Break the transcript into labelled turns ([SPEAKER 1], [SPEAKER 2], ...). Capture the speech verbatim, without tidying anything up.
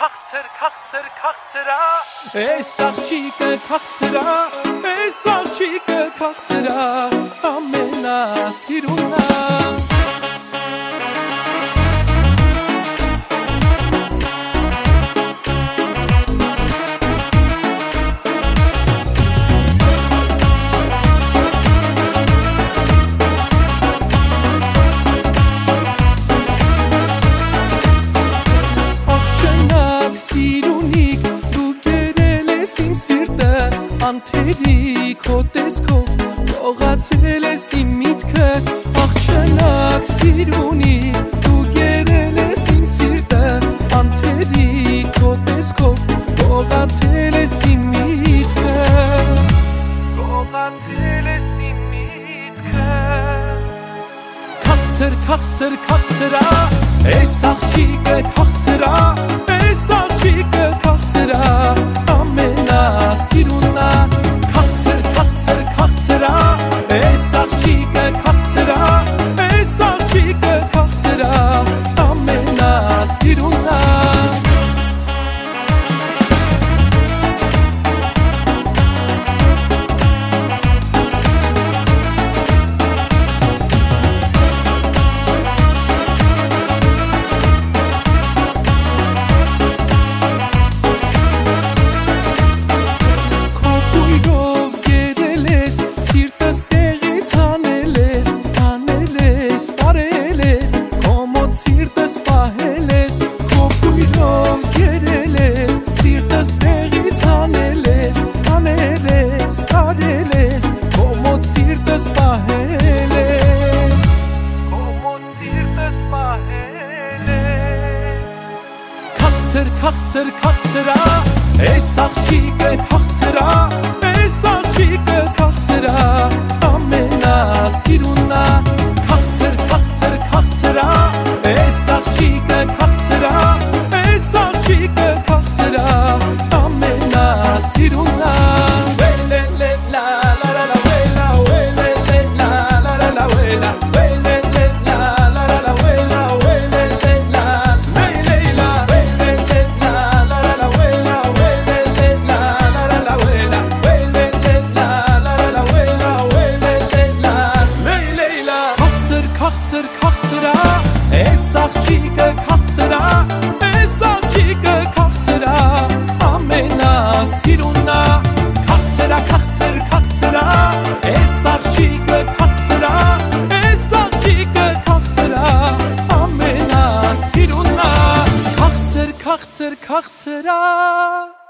[SPEAKER 1] քաղցր, քաղցր, քաղցրա
[SPEAKER 2] Այս աղջիկը քաղցրա, այս աղջիկը քաղցրա ամենասիրունն է Անթերի քո տեսքով լողացել ես իմ միտքը աղջնակ սիրունի դու գերել ես իմ սիրտը անթերի քո տեսքով լողացել ես իմ միտքը
[SPEAKER 1] լողացել ես իմ միտքը
[SPEAKER 2] Քաղցր, քաղցր, քաղցրա այս աղջիկը քաղցրա այս աղջիկը քաղցրա ամենասիրունն է Քաղցր, քաղցր, քաղցրա այս աղջիկը քաղցրա այս աղջիկը քաղցրա ամենասիրունն է Քաղցր, քաղցրա այս աղջիկը քաղցրա այս աղջիկը քաղցրա ամենասիրունն է Քաղցր, քաղցր, քաղցրա այս աղջիկը քաղցրա այս աղջիկը քաղցրա ամենասիրունն է Քաղցր, քաղցրա այս աղջիկը քաղցրա այս աղջիկը քաղցրա ամենասիրունն է Քաղցրա, քաղցր, քաղցրա այս աղջիկը քաղցրա այս աղջիկը քաղցրա ամենասիրունն է Քաղցր, քաղցր, քաղցրա